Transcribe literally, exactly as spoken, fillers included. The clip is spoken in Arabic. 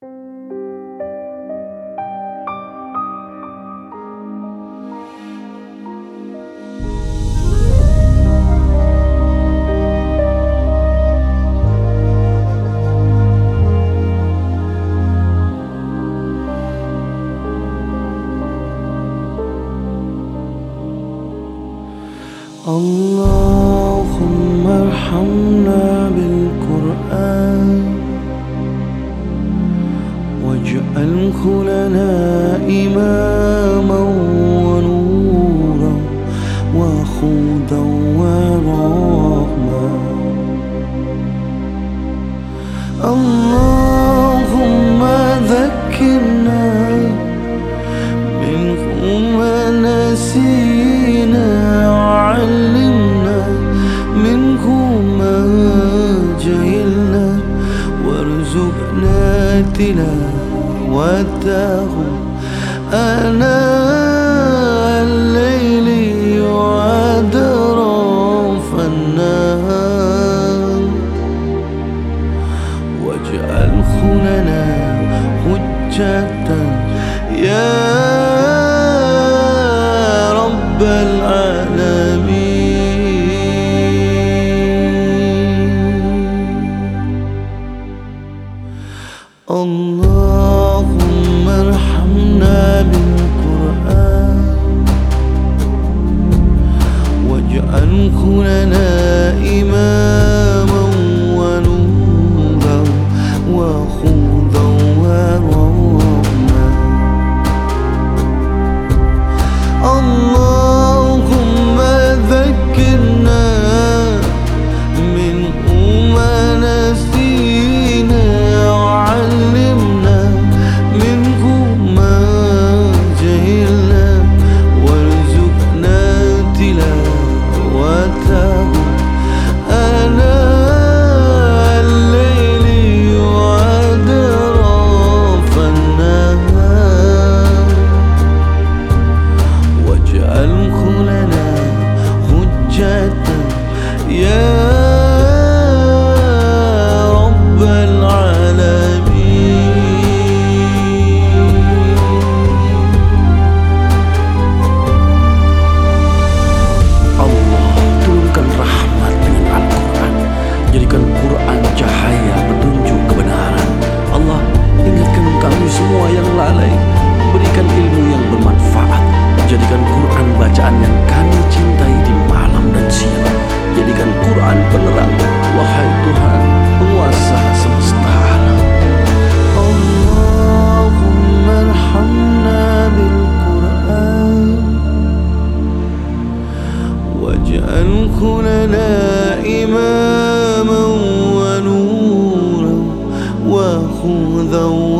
اللهم ارحمنا بالقرآن واجعله لنا إماما ونورا وهدى ورحمة. اللهم ذكرنا منه ما نسينا وعلمنا منه ما جهلنا وارزقنا تلاوته آناء الليل وأطراف النهار واجعله لنا حجة يا رب العالمين. اللهم ارحمنا بالقرآن واجعله لنا إماما ونورا وهدى ورحمة. اللهم ذكرنا منه ما نسينا وعلمنا منه ما جهلنا وارزقنا تلاوته آناء الليل وأطراف النهار واجعله لنا حجة يا رب العالمين. Allah turunkan rahmat dengan Al-Quran, jadikan Quran cahaya petunjuk kebenaran. Allah ingatkan kami semua yang lalai, berikan ilmu yang bermanfaat, jadikan Quran bacaan yang kami cintai di malam dan siang. Jadikan Quran penerang, wahai Tuhan penguasa semesta alam. اللهم ارحمنا بالقرآن واجعله لنا إماما ونورا وهدى